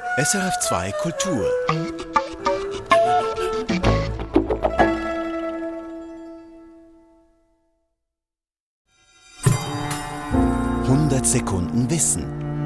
SRF2 Kultur. Sekunden Wissen.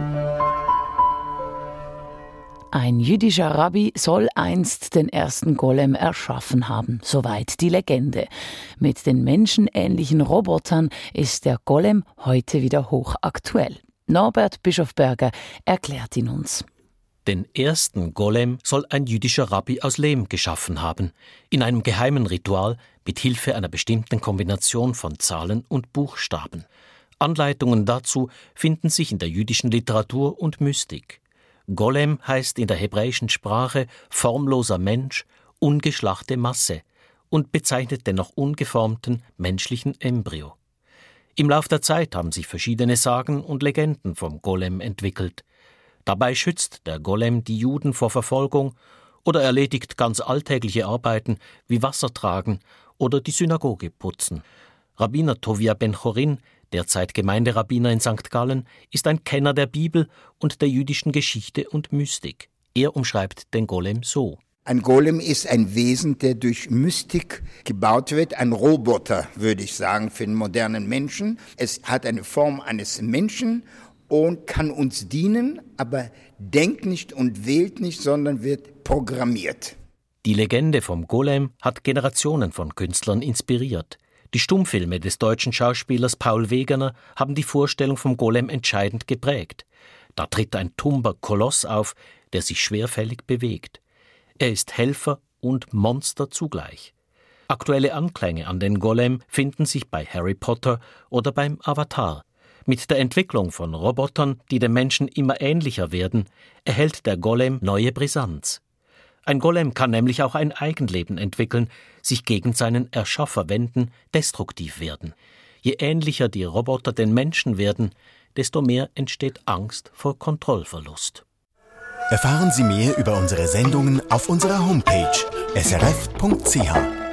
Ein jüdischer Rabbi soll einst den ersten Golem erschaffen haben, soweit die Legende. Mit den menschenähnlichen Robotern ist der Golem heute wieder hochaktuell. Norbert Bischofberger erklärt ihn uns. Den ersten Golem soll ein jüdischer Rabbi aus Lehm geschaffen haben, in einem geheimen Ritual mit Hilfe einer bestimmten Kombination von Zahlen und Buchstaben. Anleitungen dazu finden sich in der jüdischen Literatur und Mystik. Golem heißt in der hebräischen Sprache formloser Mensch, ungeschlachte Masse und bezeichnet den noch ungeformten menschlichen Embryo. Im Lauf der Zeit haben sich verschiedene Sagen und Legenden vom Golem entwickelt. Dabei schützt der Golem die Juden vor Verfolgung oder erledigt ganz alltägliche Arbeiten wie Wasser tragen oder die Synagoge putzen. Rabbiner Tovia Ben-Chorin, derzeit Gemeinderabbiner in St. Gallen, ist ein Kenner der Bibel und der jüdischen Geschichte und Mystik. Er umschreibt den Golem so. Ein Golem ist ein Wesen, der durch Mystik gebaut wird. Ein Roboter, würde ich sagen, für den modernen Menschen. Es hat eine Form eines Menschen und kann uns dienen, aber denkt nicht und wählt nicht, sondern wird programmiert. Die Legende vom Golem hat Generationen von Künstlern inspiriert. Die Stummfilme des deutschen Schauspielers Paul Wegener haben die Vorstellung vom Golem entscheidend geprägt. Da tritt ein tumber Koloss auf, der sich schwerfällig bewegt. Er ist Helfer und Monster zugleich. Aktuelle Anklänge an den Golem finden sich bei Harry Potter oder beim Avatar. Mit der Entwicklung von Robotern, die den Menschen immer ähnlicher werden, erhält der Golem neue Brisanz. Ein Golem kann nämlich auch ein Eigenleben entwickeln, sich gegen seinen Erschaffer wenden, destruktiv werden. Je ähnlicher die Roboter den Menschen werden, desto mehr entsteht Angst vor Kontrollverlust. Erfahren Sie mehr über unsere Sendungen auf unserer Homepage srf.ch.